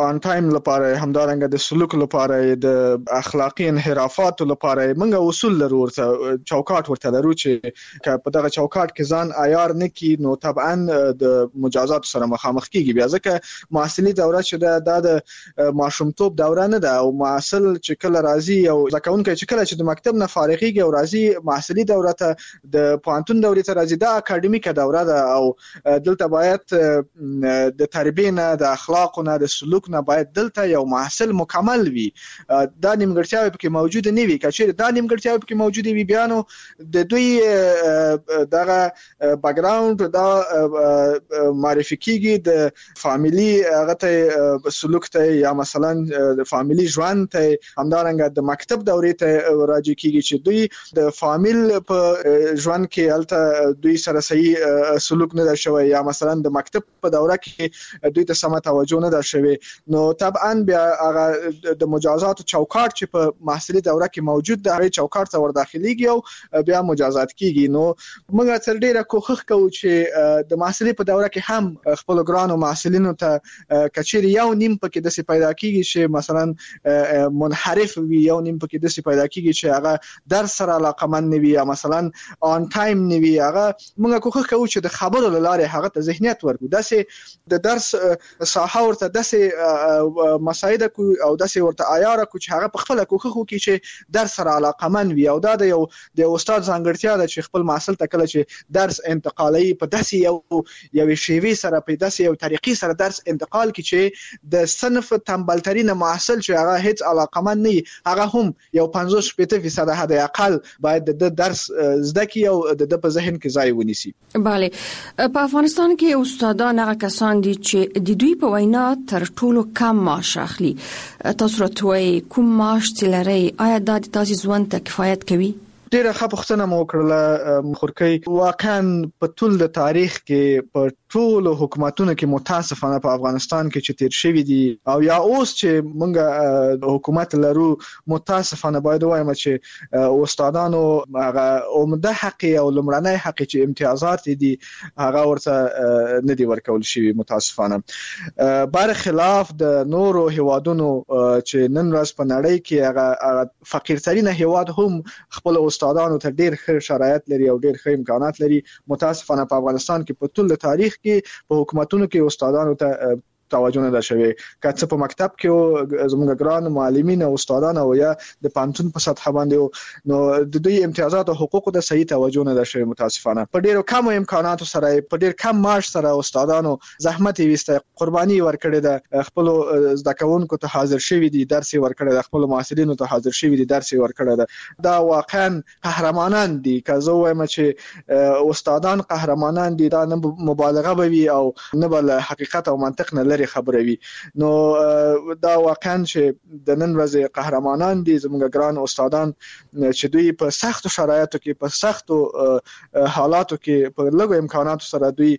آن ټایم لپاره همدارنګه د سلوک لپاره د اخلاقی انحرافات لپاره موږ اصول لرو ورته چوکاټ ورته لرو چې په دغه چوکاټ کې ځان عیار نه کی نو طبعا د مجازات سره مخامخ کیږي. بیا ځکه محصلي دوره چې دا د ماشومتوب دوره نه ده او محصل چې کله راځي او ځکهونکي چې کله چې د مکتب نه فارغيږي او راځي محصلي دوره ته د پوهنتون دورې ته راځي دا اکاډمیکه دوره ده او دلته باید د تربیه نه د اخلاق نه د سلوک نه باید دلته یو محصل مکمل وي. دا نیمګړتیاوې پکې موجود نه وي. کچېر دا نیمګړتیاوې پکې موجود وي بیا نو د دوی دغه بیک ګراوند دا معرفي کیږي د فاميلي هغه ته سلوک ته یا مثلا د فاميلي ژوند ته همدارنګه د مکتب دورې ته راځي کیږي چې دوی د فامیل په ژوند کې الته دوی سره صحیح سلوک نه شوی یا مثلا د مکتب په دوره کې دوی ته سم توجه نه شوی نو طبعا بیا هغه د مجازات چوکاټ چې په محصلي دوره کې موجود ده هغه چوکاټ ته ور داخليږي او بیا مجازات کیږي. نو موږ تر ډیره کوښښ کوو چې د محصلي په دوره کې هم خپل ګرانو محصلینو ته کچېری یو نیم پکې د سي پیدا کیږي چې مثلا منحرف وي یو نیم پکې د سي پیدا کیږي چې هغه درس سره علاقمند نه وي یا مثلا آن ټایم نه وي. هغه موږ کوښښ کوو چې د خبرو لاره هغه ته ذهنیت ورکړو د سي د درس ساحه ورته د سي مساعده کو او د سي ورته عیار کو چې هغه په خپل کوښښ وکړي چې درس سره علاقمند وي او دا د یو د استاد ځانګړتیا ده چې خپل محصل ته کله چې درس انتقالي په داسې یو یو شیوي سره په داسې یو طریقې سره درس انتقال کړي چې د صنف تنبلترین محصل چې هغه هیڅ علاقمند نه هغه هم یو پنځوس شپږ فیصد حد اقل باید د درس زده کی او د په ذهن کې ځای ونیسي. bale په افغانستان کې استادان هغه کسان دي چې د دوی په وینا تر ټولو کم معاش اخلي. تاسو راټوي کوم معاش تلري آیا دا د تاسو ژوند ته کفایت کوي؟ ډیره ښه پوښتنه مو وکړه خورکۍ. واقعا په ټول د تاریخ کې په ټول حکومتونو کې متاسفانه په افغانستان کې چې تیر شوی دي او یا اوس چې موږ حکومت لرو متاسفانه باید وایم چې استادانو هغه عمده حق او لمړنۍ حق چې امتیازات دي هغه ورته نه دي ورکول شوی متاسفانه. بر خلاف د نورو هیوادونو چې نن ورځ په نړۍ کې هغه فقیرترین هیواد هم خپل استادانو ته ډیر ښه شرایط لري او ډیر ښه امکانات لري. متاسفانه په افغانستان کې په ټول تاریخ کې په حکومتونو کې استادانو ته توجه نه ده شوی. که څه په مکتب کې زموږ ګران معلمین او استادان او یا د پانتون په سطح باندې نو د دوی امتیازات او حقوق د صحیح توجه نه ده شوی متاسفانه. په ډیرو کم امکاناتو سره په ډیر کم معاش سره استادانو زحمت ویسته قرباني ورکړي ده خپل زده کوونکو ته حاضر شوی دي درس ورکړي ده خپل محصلینو ته حاضر شوی دي درس ورکړي ده. دا واقعا قهرمانان دي. که زه وایم چې استادان قهرمانان دي دا نه مبالغه وي او نه بل حقیقت او منطق نه خبره وي. نو دا واقعا چې د نن ورځې قهرمانان دي زموږ ګران استادان چې دوی په سختو شرایطو کې په سختو حالاتو کې په لږو امکاناتو سره دوی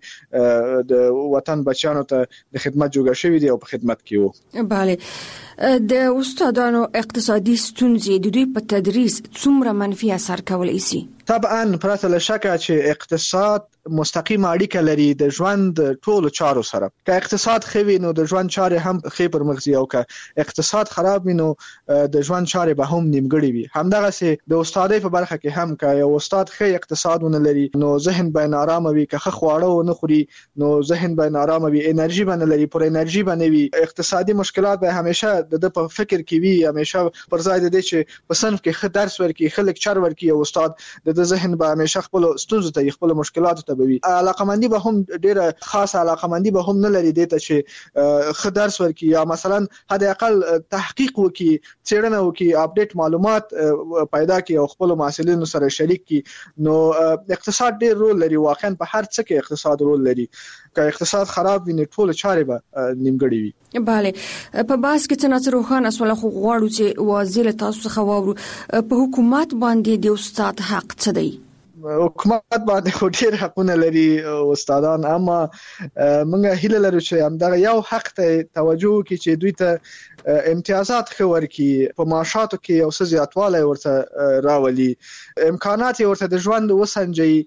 د وطن بچیانو ته د خدمت جوړ شوی دي او په خدمت کې وو. bale د استادانو اقتصادي ستونزې د دوی په تدریس څومره منفي اثر کولای شي؟ طبعا پرته له شکه چې اقتصاد مستقیم اړیکه لري د ژوند ټولو چارو سره. که اقتصاد خوي نو د ژوند چارې هم خې پر مخ ځي او که اقتصاد خراب وي نو د ژوند چارې به هم نیمګړې وي. همدغه سي د استادۍ په برخه کې هم که یو استاد ښه اقتصاد ونه لري نو ذهن به نارامه وي. که ښه خواړه ونه خوري نو ذهن به نارامه وي. انرژي به نه لري پر انرژي به نه وي. اقتصادي مشکلات به همیشه د په فکر کې وي. همیشه پر ځای د دې چې په صنف کې ښه درس ورکړي ښه لیکچر ورکړي او استاد د ذهن به همیشه خپل ستونزو ته خپل مشکلاتو ته وي. علاقمندي به هم ډیره خاصه علاقمندي به هم نه لري دته چې ښه درس ورکړي یا مثلا حد اقل تحقیق وکړي څېړنه وکړي اپډیټ معلومات پیدا کړي او خپل محصلینو سره شریک کړي. نو اقتصاد ډیر رول لري. واقعا په هر څه کې اقتصاد رول لري. که اقتصاد خراب وي نو ټول چارې به نیمګړې وي. bale په باس کې څنګه روخان اسوله خو غواړو چې واضح تاسو څخه واورو په حکومت باندې د استاد حق څه دی؟ حکومت باندې خو ډیر حقونه لري استادان اما موږ هیله لرو چې همدغه یو حق ته توجه وکړي چې دوی ته امتیازات خو ورکړي په معاشاتو کې یو څه زیاتوالی ورته راولي امکانات ورته د ژوند وسنجي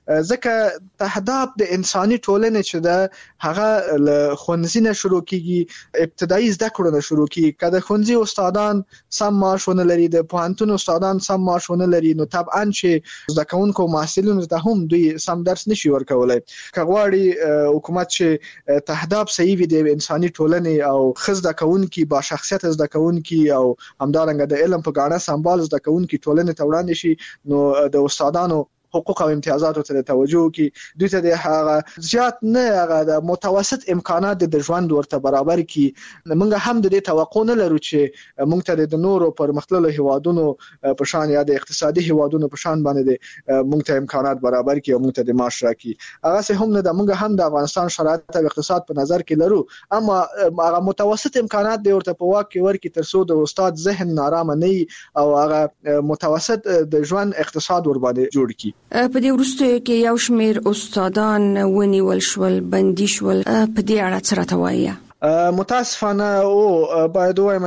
ځکه تهداب د انساني ټولنې چې د هغه له خونځینه شروع کیږي، ابتدایي زده کړو نه شروع کیږي. کله خونځي استادان سم معاشونه لري، د پوهنتون استادان سم معاشونه لري، نو طبعا چې زده کوونکو محصلینو ته هم دوی سم درس نشي ورکولای. کغواړي حکومت چې تهداب صحیح وي د انساني ټولنې او خزده کوونکي با شخصیت زده کوونکي او همدارنګه د علم په ګاڼه سمبال زده کوونکي ټولنې ته وړاندې شي، نو د استادانو حقوق او امتیازاتو ته توجه کی، دوی ته د هغه زیات نه هغه د متوسط امکانات د ژوند ورته برابر کی. موږ هم د دې توقع نه لرو چې موږ ته د نورو پرمختللو هیوادونو په شان یا د اقتصادي هیوادونو په شان باندې موږ ته امکانات برابر کی او موږ ته د معاش راکړي. هغه څه هم نه د موږ هم د افغانستان شرایط او اقتصاد په نظر کې لرو، اما هغه متوسط امکانات د ورته په واقع ورکی تر څو د استاد ذهن نارامه نه او هغه متوسط د ژوند اقتصاد ور باندې جوړ کی. په دې وروسته کې یو شمېر استادان ونیول شول، بندي شول، په دې اړه څه راته وایي؟ متاسفانه او باید وایم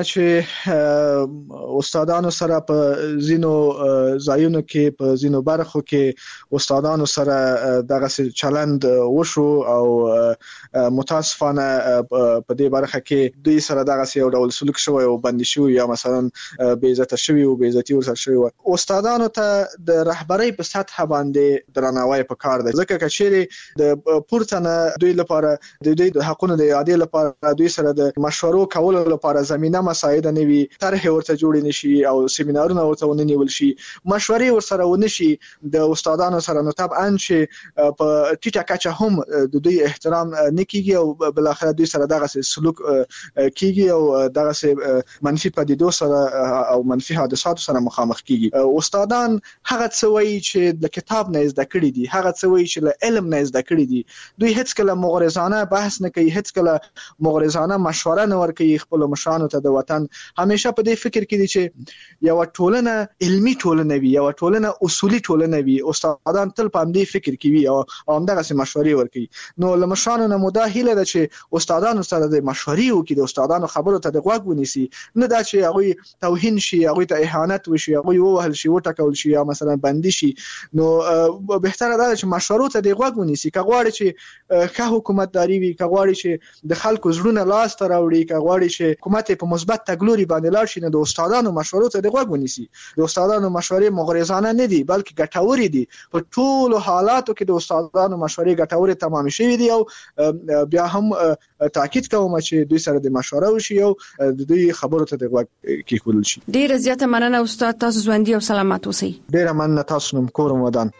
چې استادانو سره په زینو ځایونو کې په زینو برخو کې استادانو سره دغه چلند وشو او متاسفانه په دې برخه کې دوی سره دغه یو ډول سلوک شوی او بندي شوی یا مثلا بې عزت شوی او بې عزتي ورسره شوی. استادانو ته د رهبرۍ په سطح باندې درناوی پکار دی، ځکه چې د پورتنه دوی لپاره د دوی د حقونو د اعادې لپاره دوی سره د مشورو کولو لپاره زمينه مساعده نوي طرح ورته جوړ نشي او سیمینارونه ورته ونیول شي، مشورې ورسره ونشي د استادانو سره، نو طبعا چې په ټیټه کچه هم د دوی احترام نکېږي او بل اخر دوی سره دغه سلوک کیږي او دغه منفي پدیدو سره او منفي حادثاتو سره مخامخ کیږي. استادان هغه څه وایي چې د کتاب نه زده کړی دي، هغه څه وایي چې له علم نه زده کړی دي، دوی هیڅ کله مغرضانه بحث نه کوي، هیڅ کله مغرضانه مشوره نه ورکوي خپل مشرانو ته د وطن. همیشه په دې فکر کې دي چې یو ټولنه علمي ټولنه وي، یو ټولنه اصولي ټولنه وي. استادان تل په دې فکر کې وي او همدغه سي مشورې ورکوي. نو له مشرانو نه مدا هیله ده چې استادانو سره د مشورې وکړي، د استادانو خبرو ته د غوږ ونیسي، نه دا چې هغه توهین شي، هغه ته اهانت وشي، هغه ووهل شي، وټکول شي یا مثلا بندي شي. نو بهتره ده چې مشورو ته د غوږ ونیسي. کغواړي چې ښه حکومتداري وي، کغواړي چې د خلکو زړونه لاس ته راوړي، کغواړي چې حکومت په مثبت تګلوري باندې لاړ شي، نو د استادانو مشورو ته د غوږ ونیسي. د استادانو مشورې مغرضانه نه دي بلکې ګټورې دي. په ټولو حالاتو کې د استادانو مشورې ګټورې تمام شوي دي او بیا هم تاکید کوم چې دوی سره د مشوره وشي او د دوی خبرو ته د غوږ کېښودل شي. ډیره زیاته مننه استاد، تاسو ژوندي او سلامت اوسئ. ډیره مننه، تاسو نوم کور ودان.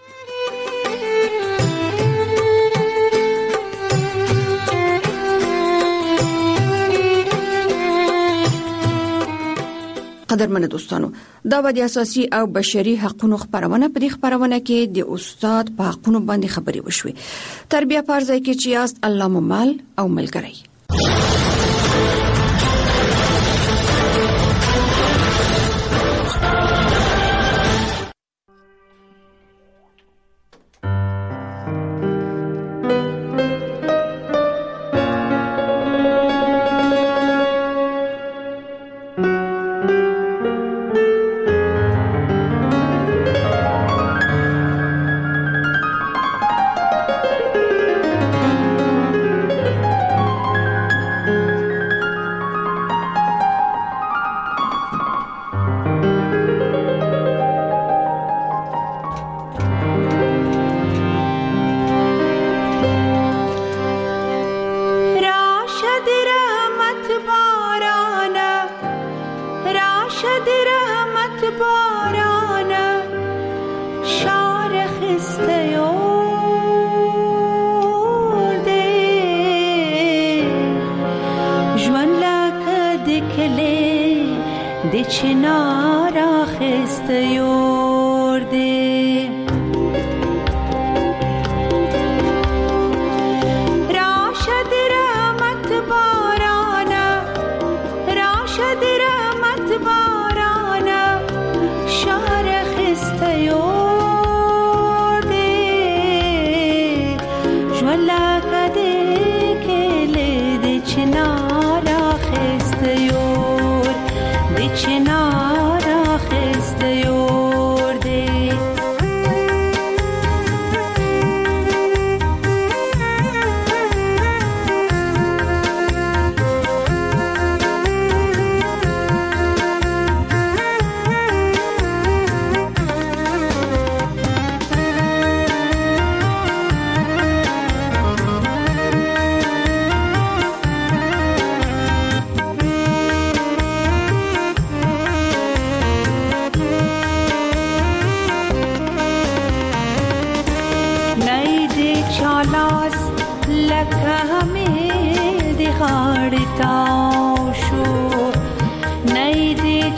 قدرمن دوستانو، دا به د اساسي او بشري حقوقو خبرونه په دې خبرونه کې د استاد په حقوقو باندې خبرې وشوي. تربیه پرځای کې چې یاست الله ممال او ملګری.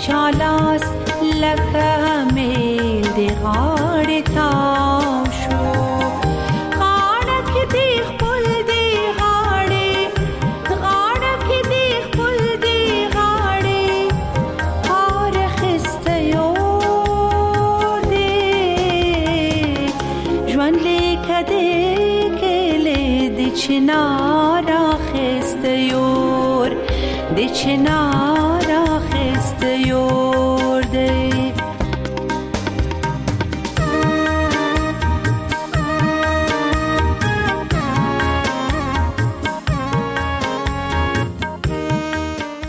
چالاس لکه میل دی غاړې تاو شو غاړه کې دی خپل دی غاړې غاړه کې دی خپل دی غاړې هار خسته یو دی ژوند لیکه دی کله دی چنار خسته یور دی چنار خسته یور